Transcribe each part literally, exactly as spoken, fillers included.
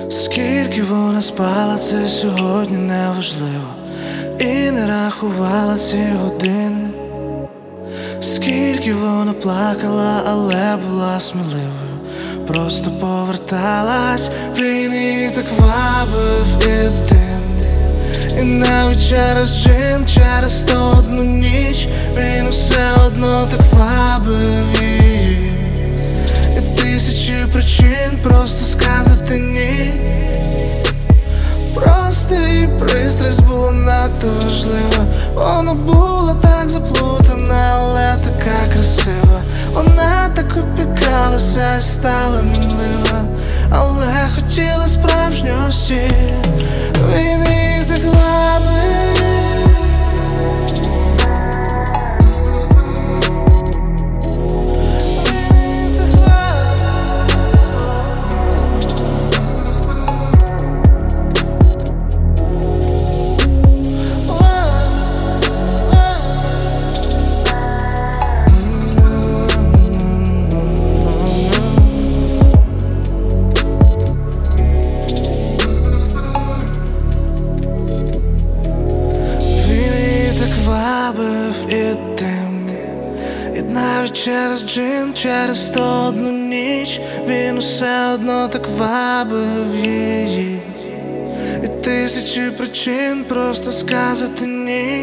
Скільки вона спала, це сьогодні неважливо, і не рахувала ці години. Скільки вона плакала, але була сміливою, просто поверталась. Він її так вабив і дим. І навіть через джин, через сто одну ніч він усе одно так вабив її. І тисячі причин просто сказати ні. Просто її пристрасть була надто важлива. Вона була так заплутана, але така красива. Вона так опікалася і стала мінлива, але хотіла справжньості. Він її так вабив. І дим. І навіть через джин, через сто одну ніч він усе одно так вабив її. І тисячі причин просто сказати ні.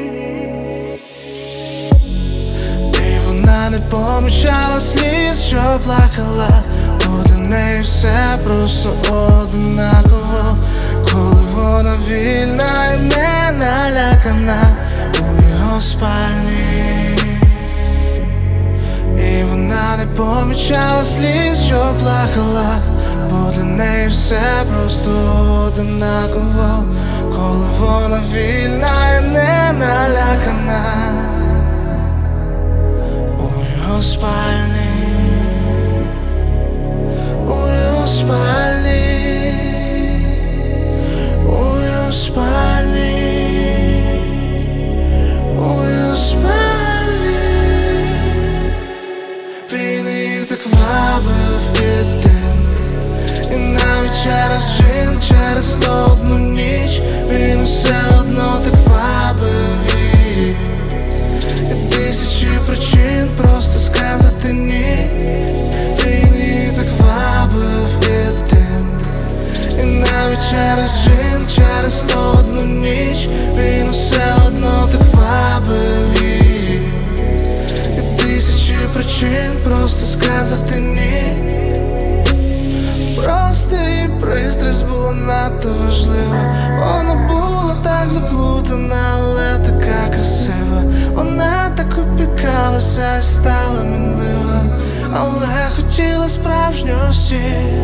І вона не помічала сліз, що плакала, бо для неї все просто однаково. Коли вона вільна і не налякана у його спальні. І вона не помічала сліз, що плакала, бо для неї все просто однаково. Коли вона вільна і не налякана у його спальні. У його спальні. У його спальні. Він її так вабив і дим. І навіть через джин, через сто одну ніч він усе одно так вабив її. І тисячі причин просто сказати ні. Він її так вабив і дим. І навіть через джин, через сто одну ніч він усе одно так вабив її. І тисячі причин просто сказати ні. Просто її пристрасть була надто важлива. Вона була так заплутана, але така красива. Вона так опікалася і стала мінлива, але хотіла справжньості.